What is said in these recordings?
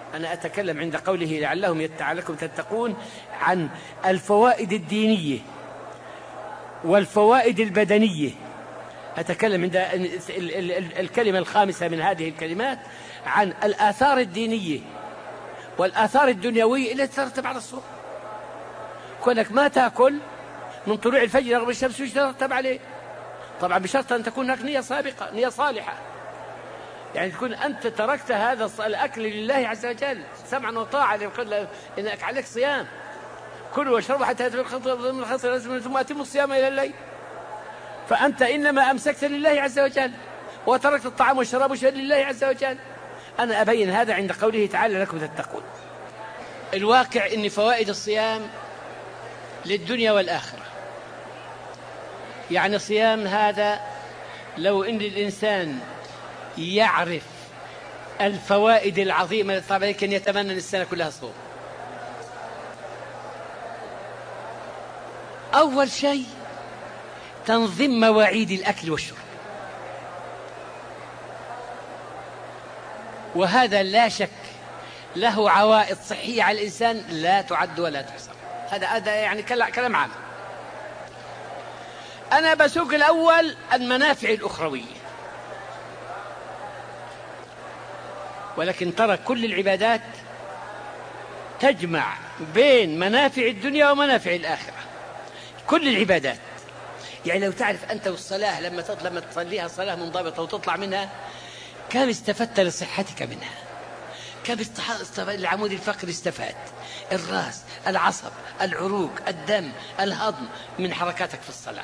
أنا أتكلم عند قوله لعلكم تتقون عن الفوائد الدينية والفوائد البدنية. أتكلم عند الكلمة الخامسة من هذه الكلمات عن الآثار الدينية والآثار الدنيوية التي تترتب على الصوم. كونك ما تأكل من طلوع الفجر رغم الشمس يترتب عليه، طبعا بشرط أن تكون هناك نية سابقة، نية صالحة، يعني تكون أنت تركت هذا الأكل لله عز وجل سمعا وطاعة، إنك عليك صيام، كلوا واشربوا حتى يتبين الخيط من الخيط ثم أتموا الصيام إلى الليل. فأنت إنما أمسكت لله عز وجل وتركت الطعام والشراب لله عز وجل. أنا أبين هذا عند قوله تعالى لكم تتقون. الواقع إن فوائد الصيام للدنيا والآخرة. يعني الصيام هذا لو إن الإنسان يعرف الفوائد العظيمة طبعا كان يتمنى أن السنة كلها صوم. أول شيء تنظيم مواعيد الأكل والشرب، وهذا لا شك له عوائد صحية على الإنسان لا تعد ولا تحصى. هذا يعني كلام عام. أنا بسوق الأول المنافع الأخروية، ولكن ترى كل العبادات تجمع بين منافع الدنيا ومنافع الآخرة، كل العبادات. يعني لو تعرف أنت والصلاة لما تصليها صلاة منضبطة وتطلع منها كم استفدت لصحتك منها، كم العمود الفقري استفاد، الرأس، العصب، العروق، الدم، الهضم من حركاتك في الصلاة.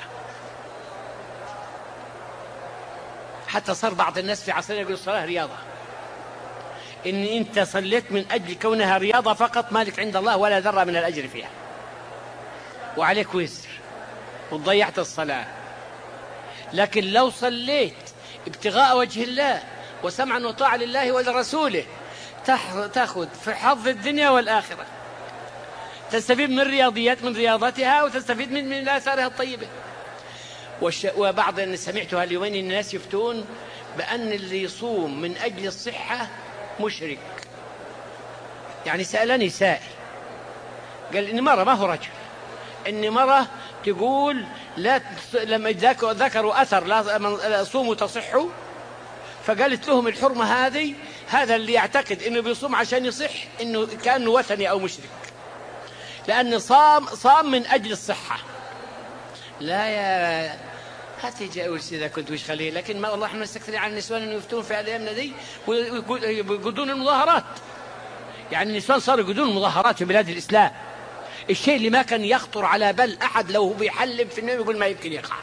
حتى صار بعض الناس في عصرنا يقول الصلاة رياضة، إن أنت صليت من أجل كونها رياضة فقط مالك عند الله ولا ذرة من الأجر فيها، وعليك وزر وضيعت الصلاة. لكن لو صليت ابتغاء وجه الله وسمعا وطاعة لله ولرسوله تأخذ في حظ الدنيا والآخرة، تستفيد من رياضتها وتستفيد من آثارها الطيبة. وبعض الناس سمعتها اليومين الناس يفتون بأن اللي يصوم من أجل الصحة مشرك. يعني سألني سائل قال إن مرة، ما هو رجل، إن مرة تقول لا لما ذكروا أثر لا صوموا تصحوا، فقالت لهم الحرمة هذا اللي يعتقد إنه بيصوم عشان يصح إنه كأنه وثني أو مشرك، لأن صام من أجل الصحة. لا يا هاتي أول إذا كنت وش خليه، لكن ما والله احنا نستكثر على النسوان إنه يفتون في أيامنا دي ويقودون المظاهرات. يعني النسوان صاروا يقودون المظاهرات في بلاد الإسلام، الشيء اللي ما كان يخطر على بال أحد لو هو بيحلم في النوم يقول ما يمكن يقع.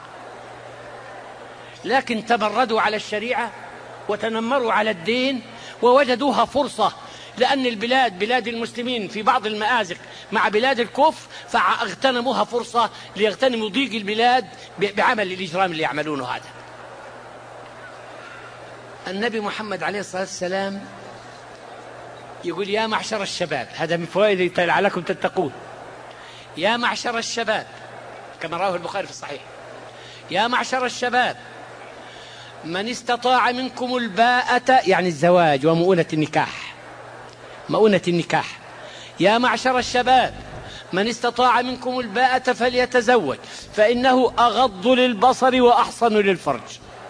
لكن تمردوا على الشريعة وتنمروا على الدين ووجدوها فرصة، لأن بلاد المسلمين في بعض المآزق مع بلاد الكفر، فاغتنموها فرصة ليغتنموا ضيق البلاد بعمل الإجرام اللي يعملونه هذا. النبي محمد عليه الصلاة والسلام يقول يا معشر الشباب، هذا من فوائد لعلكم تتقون، يا معشر الشباب كما رواه البخاري في الصحيح، يا معشر الشباب من استطاع منكم الباءة، يعني الزواج ومؤونة النكاح، مؤونة النكاح، يا معشر الشباب من استطاع منكم الباءة فليتزوج فإنه أغض للبصر وأحصن للفرج،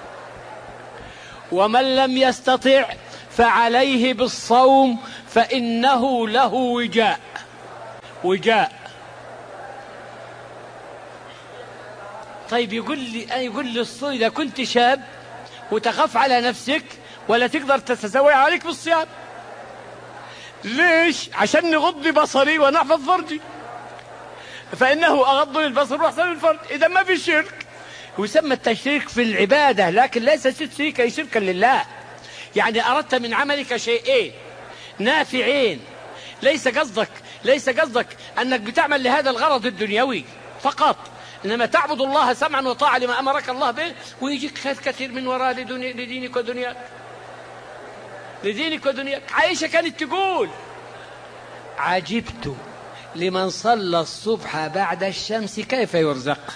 ومن لم يستطع فعليه بالصوم فإنه له وجاء. طيب يقول لي الصوم إذا كنت شاب وتخاف على نفسك ولا تقدر تتزوج عليك بالصيام. ليش؟ عشان نغض بصري ونحفظ فرجي، فإنه أغض للبصر وأحسن للفرج. إذا ما في شرك، ويسمى التشريك في العبادة، لكن ليس شركا لله. يعني أردت من عملك شيئين نافعين، ليس قصدك أنك بتعمل لهذا الغرض الدنيوي فقط، إنما تعبد الله سمعا وطاعة لما أمرك الله به، ويجيك خير كثير من وراء لدينك ودنياك. عائشة كانت تقول عجبت لمن صلى الصبح بعد الشمس كيف يرزق.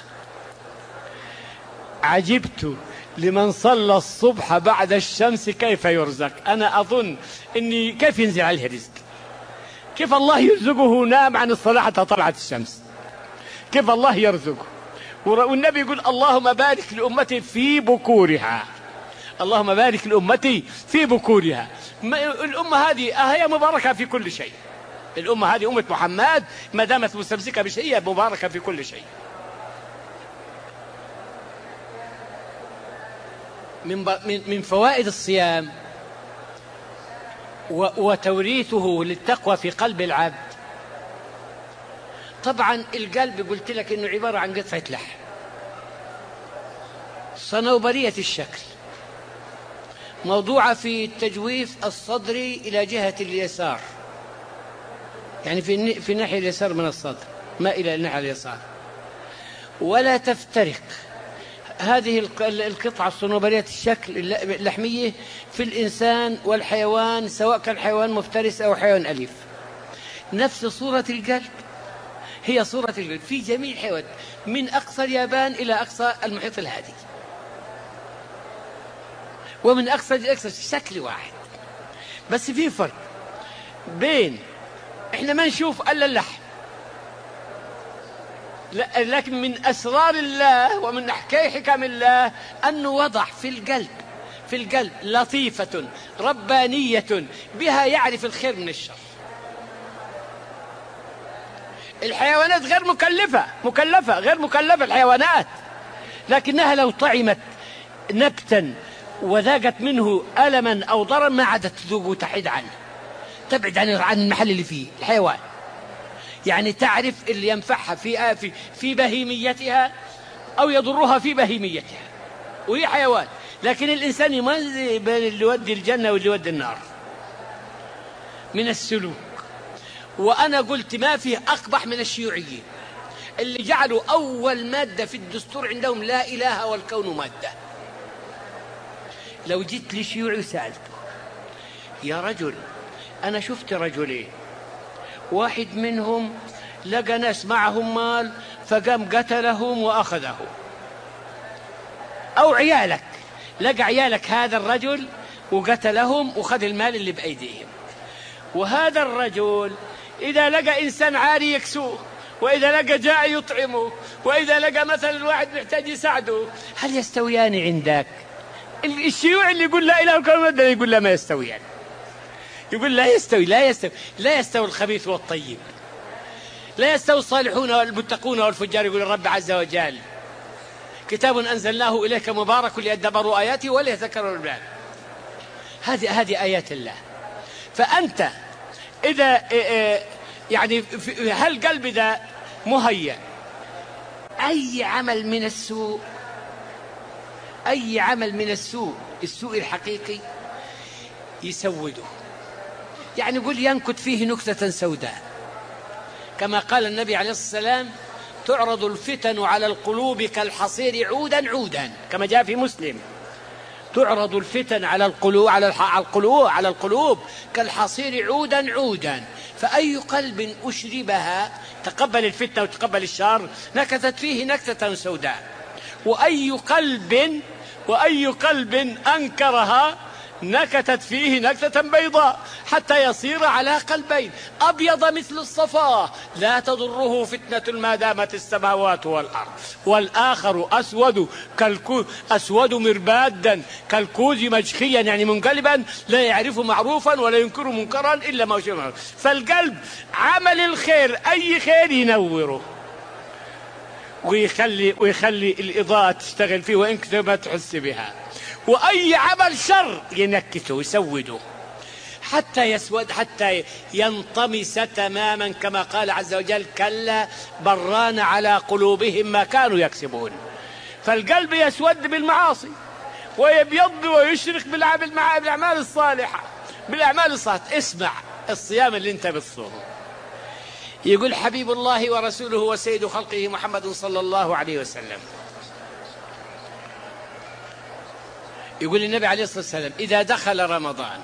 عجبت لمن صلى الصبح بعد الشمس كيف يرزق. أنا أظن إني كيف ينزل عليه رزق. كيف الله يرزقه نام عن الصلاة حتى طلعت الشمس؟ كيف الله يرزقه؟ والنبي يقول اللهم بارك لأمتي في بكورها، اللهم بارك لأمتي في بكورها. الأمة هذه هي مباركة في كل شيء. الأمة هذه أمة محمد ما دامت مستمسكة بشيء مباركة في كل شيء. من فوائد الصيام وتوريثه للتقوى في قلب العبد. طبعا القلب قلت لك انه عبارة عن قطعة لحم صنوبرية الشكل، موضوعة في التجويف الصدري إلى جهة اليسار، يعني في الناحية اليسار من الصدر، ما إلى الناحية اليسار، ولا تفترق هذه القطعة الصنوبرية الشكل اللحمية في الإنسان والحيوان، سواء كان حيوان مفترس أو حيوان أليف. نفس صورة القلب هي صورة القلب في جميع الحيوانات، من أقصى اليابان إلى أقصى المحيط الهادي، ومن أقصى لأقصى شكل واحد. بس في فرق بين إحنا ما نشوف إلا اللحم، لكن من أسرار الله ومن حكم الله أنه وضع في القلب لطيفة ربانية بها يعرف الخير من الشر. الحيوانات غير غير مكلفة الحيوانات، لكنها لو طعمت نبتا وذاقت منه ألما أو ضررا ما عادت تذوق وتحيد عنه، تبعد عن المحل اللي فيه الحيوان، يعني تعرف اللي ينفعها في بهيميتها أو يضرها في بهيميتها، وهي حيوان. لكن الإنسان يميز بين اللي يودي الجنة واللي يودي النار من السلوك. وأنا قلت ما فيه أقبح من الشيوعيين اللي جعلوا أول مادة في الدستور عندهم لا إله والكون مادة. لو جيت لشيوعي وسألته يا رجل أنا شفت رجلين، واحد منهم لقى ناس معهم مال فقام قتلهم وأخذهم، أو عيالك لقى عيالك هذا الرجل وقتلهم وخذ المال اللي بأيديهم، وهذا الرجل إذا لقى إنسان عاري يكسوه، وإذا لقى جائع يطعمه، وإذا لقى مثلا الواحد محتاج يساعده، هل يستويان عندك؟ الشيوعي اللي يقول لا إله إلا الله يقول لا ما يستويان، يقول لا يستوي الخبيث والطيب، لا يستوي الصالحون والمتقون والفجار. يقول الرب عز وجل كتاب أنزلناه إليك مبارك ليدبروا آياته وليتذكروا الألباب. هذه آيات الله. فأنت إذا يعني هل قلبي ذا مهيأ أي عمل من السوء السوء الحقيقي يسوده، يعني يقول ينكت فيه نكتة سوداء، كما قال النبي عليه الصلاة والسلام تعرض الفتن على القلوب كالحصير عودا عودا، كما جاء في مسلم تعرض الفتن على القلوب كالحصير عودا عودا، فأي قلب أشربها تقبل الفتنة وتقبل الشر نكتت فيه نكتة سوداء، وأي قلب أنكرها نكتت فيه نكتة بيضاء، حتى يصير على قلبين أبيض مثل الصفا لا تضره فتنة ما دامت السماوات والأرض، والآخر أسود مربادا كالكوز مجخيا، يعني منقلبا لا يعرف معروفا ولا ينكر منكرا إلا ما شاء. فالقلب عمل الخير أي خير ينوره ويخلي الإضاءة تشتغل فيه وإن كنت ما تحس بها، وأي عمل شر ينكته يسوده حتى ينطمس تماما، كما قال عز وجل كلا بران على قلوبهم ما كانوا يكسبون. فالقلب يسود بالمعاصي ويبيض ويشرق بالأعمال الصالحة. اسمع الصيام اللي انت بتصومه، يقول حبيب الله ورسوله وسيد خلقه محمد صلى الله عليه وسلم، يقول النبي عليه الصلاة والسلام إذا دخل رمضان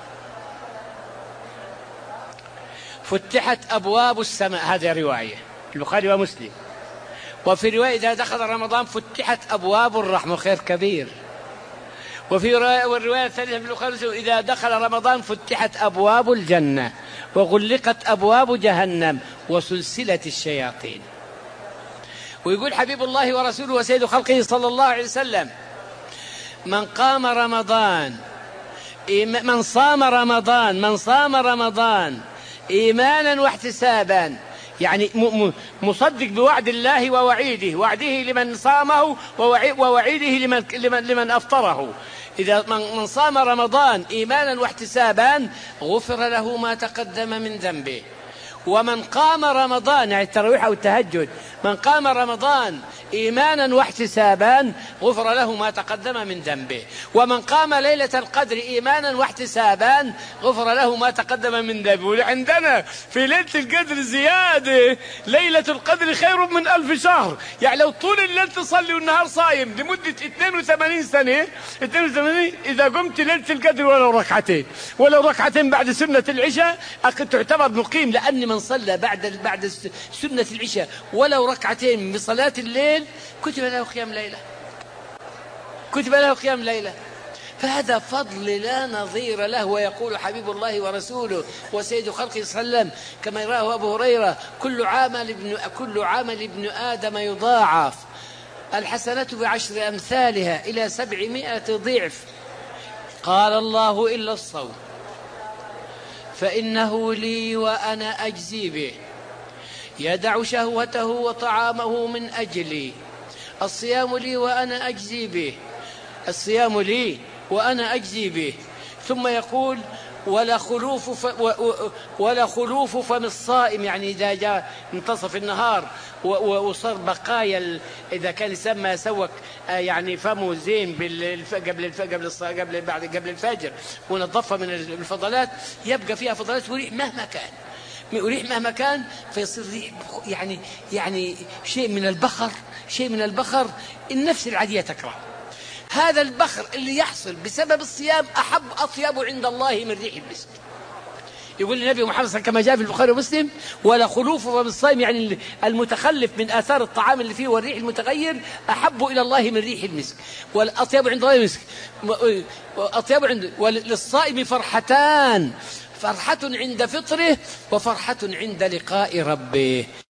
فتحت أبواب السماء، هذه رواية البخاري ومسلم، وفي رواية إذا دخل رمضان فتحت أبواب الرحمة، خير كبير. وفي الرواية الثالثة في البخاري إذا دخل رمضان فتحت أبواب الجنة، وغلقت أبواب جهنم وسلسلة الشياطين. ويقول حبيب الله ورسوله وسيد خلقه صلى الله عليه وسلم: من صام رمضان إيمانا واحتسابا، يعني مصدق بوعد الله ووعيده، وعده لمن صامه ووعيده لمن أفطره. إذا من صام رمضان إيمانا واحتسابا غفر له ما تقدم من ذنبه. ومن قام رمضان، يعني التراويح أو التهجد، من قام رمضان إيمانا واحتسابا غفر له ما تقدم من ذنبه. ومن قام ليلة القدر إيمانا واحتسابا غفر له ما تقدم من ذنبه. وعندنا في ليلة القدر زيادة: ليلة القدر خير من 1000 شهر. يعني لو طول الليل تصلي والنهار صايم لمدة 82 سنة، 82 إذا قمت ليلة القدر ولو ركعتين بعد سنة العشاء تعتبر مقيم، لأن من صلى بعد سنة العشاء ولو ركعتين بصلاة الليل كتب له قيام ليلة. فهذا فضل لا نظير له. ويقول حبيب الله ورسوله وسيد خلقه صلى الله عليه وسلم كما رواه أبو هريرة: كل عمل ابن آدم يضاعف، الحسنة ب10 أمثالها إلى 700 ضعف. قال الله: إلا الصوم فإنه لي وأنا أجزي به، يدع شهوته وطعامه من أجلي. الصيام لي وأنا أجزي به، الصيام لي وأنا أجزي به. ثم يقول: ولا خلوف فم الصائم، يعني إذا جاء منتصف النهار وصار بقايا، إذا كان يسمى سوك يعني فمه زين قبل الفجر ونظفها من الفضلات، يبقى فيها فضلات وريح مهما كان فيصير يعني شيء من البخر النفس العادية تكره. هذا البخر اللي يحصل بسبب الصيام أطيب عند الله من ريح المسك. يقول النبي محمد صلى الله عليه وسلم كما جاء في البخاري ومسلم: ولا خلوف فم الصائم، يعني المتخلف من آثار الطعام اللي فيه والريح المتغير أحب إلى الله من ريح المسك، والأطيب عند الله المسك. وللصائم فرحتان: فرحة عند فطره وفرحة عند لقاء ربه.